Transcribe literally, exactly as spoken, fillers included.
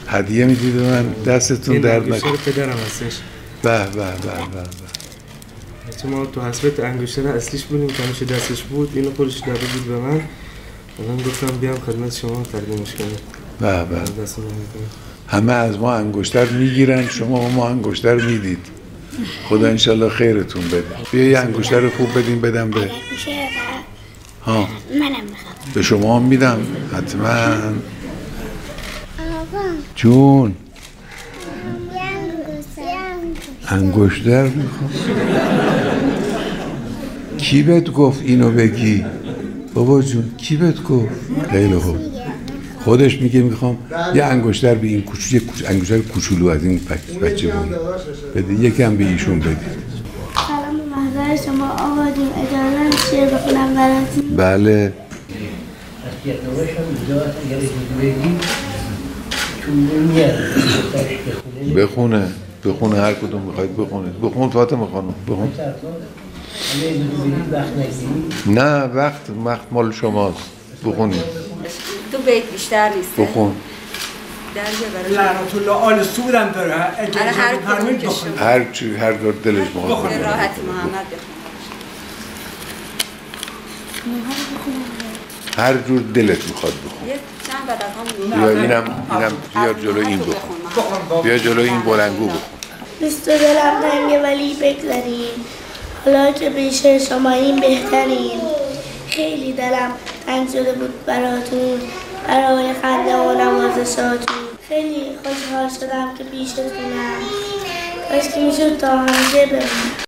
هدیه میدید من دستتون درد نکنه. انگشتر پدرم هستش. به به به به به. چون ما تو حسبت انگشتر اصلیش بودیم که همیشه دستش بود، اینو خودش داده بود به من. من گفتم بیام خدمت شما تقدیمش کنم. به به. همه از ما انگشتر میگیرن، شما ما انگشتر میدید. خدا انشالله خیرتون بده. بیا یه انگشتر خوب بدیم بدم به ها. منم میخوام. به شما هم میدم حتما. جون انگشتر میخوام. کی بهت گفت اینو بگی؟ بابا جون کی بهت گفت؟ خیلی خوب. خودش میگه میخوام یه انگشتر به این کوچولو، یه کوچ... انگشتر کوچولو از این بچه بود بده، یکم به ایشون بدید. سلام به محضر شما آقایون، اجازه میشه شعر بخونم براتون؟ بله. بخونه بخونه هر کدوم میخواید بخونید. بخون فاطمه خانم بخون. نه وقت وقت مال شماست. بخونید. تو بیت بیشتر نیست. بخون. لعنت الله آل سودم داره. اگه هر کدوم که شما هر چی هر دور دلش میخواد. راحت محمد بخون. هر جور دلت میخواد بخون. یه چند بعد بیا اینم اینم بیا جلو این بخون. بیا جلو این بلنگو بخون. بیست دلم تنگه ولی بگذاریم، حالا که پیش شما این بهترین. خیلی دلم تنگ شده بود براتون، برای خنده و نوازشاتون. خیلی خوشحال شدم که پیشتونم، کاش که میشد تا همیشه بمونم.